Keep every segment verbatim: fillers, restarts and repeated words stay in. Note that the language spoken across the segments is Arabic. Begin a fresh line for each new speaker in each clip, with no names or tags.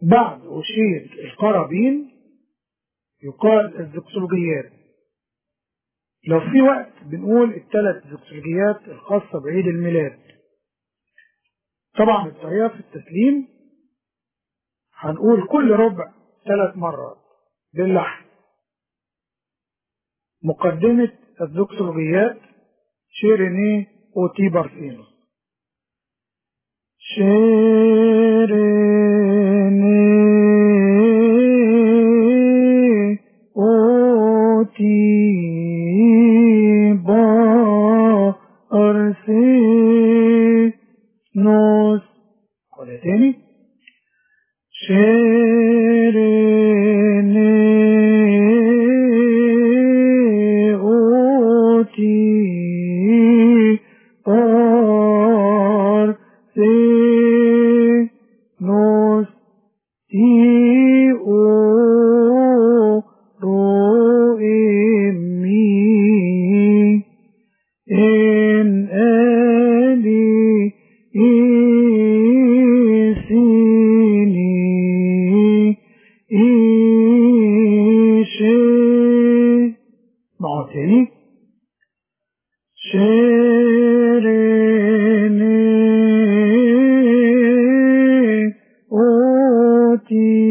بعد أشير القرابين يقال الزكسولوجيات. لو في وقت بنقول الثلاث زكسولوجيات الخاصة بعيد الميلاد. طبعا الطريقة في التسليم هنقول كل ربع ثلاث مرات باللحن. مقدمة الزكسولوجيات شيريني أوتي بارسينو. شيريني أوتي بارسينو. قولها تاني. شيريني أوتي بارسينو تي أو رو إمي إن آلي إيسيني إيشي. معه تاني. شيريني أوتي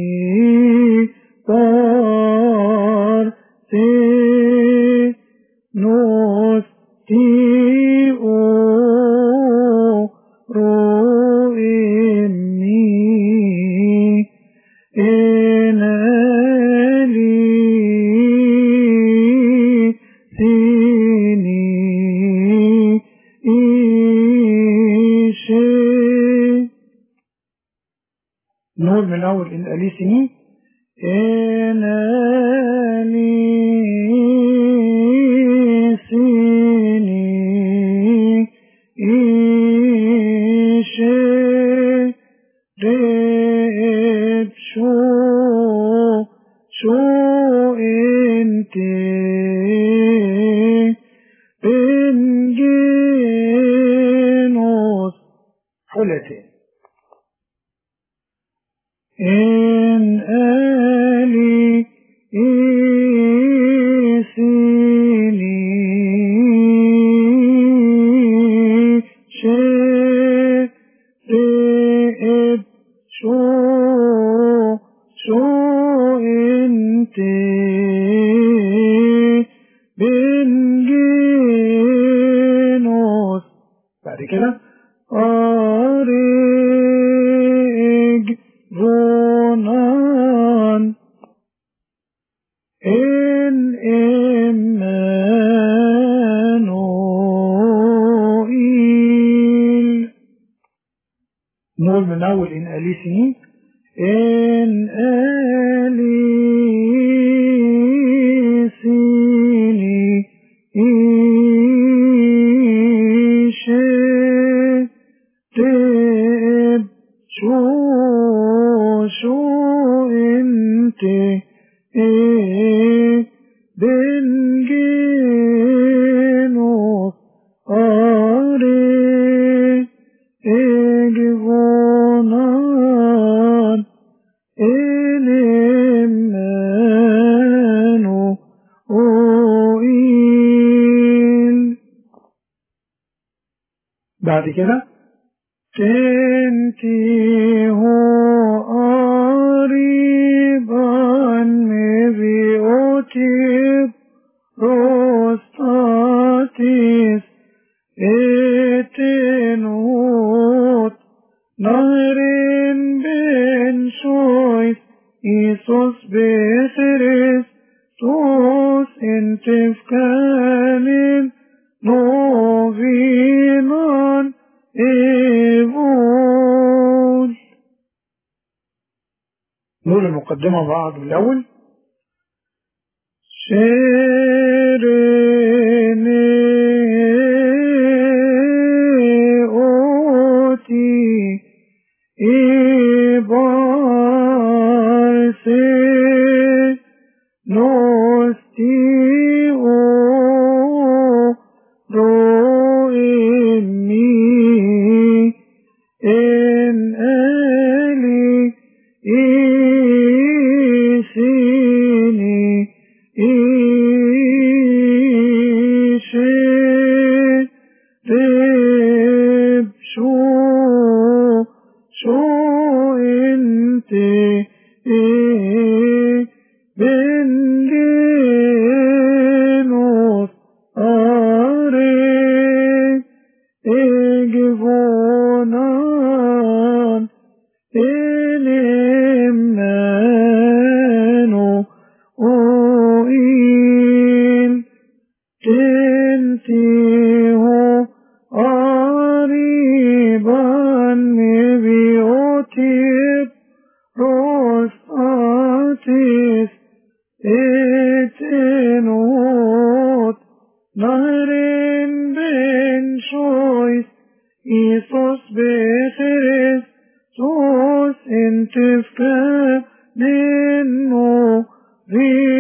بارسينو تي أو رو إمي إن آلي سيني إيشي. نقول من أول إن آلي سيني. إن آلي سيني إيشي ريب شو شو انتي بنجينوس. حلتين. إن آلي إيسيني شرب شو شو انتي بنجينوس. بعد كده أريج ظنان إن إمانوئيل. نقول من أول إن آلي سيني. إن آلي سيني إيشي تب شو شو انتي إيه بنجينو أري إجفونان إلمانو أوئيل. بعد كده تنتي هو قريبا مبيوتي روستاتيس اتنوت نهرين بين شويس إيسوس بيثرس توس انتفكالين نوفيمان إيفول. نقول المقدمة بعض الأول. شيريني أوتي إبارسينو تي أو رو إمي إن آلي شو انت ايه بنجينوس اري اجفونان إلمانو وإيل تنتيه قريبا بيوتيب روساتيس اتنوت نهرين بن شويس إيسوس بخريس توس انتفكا منو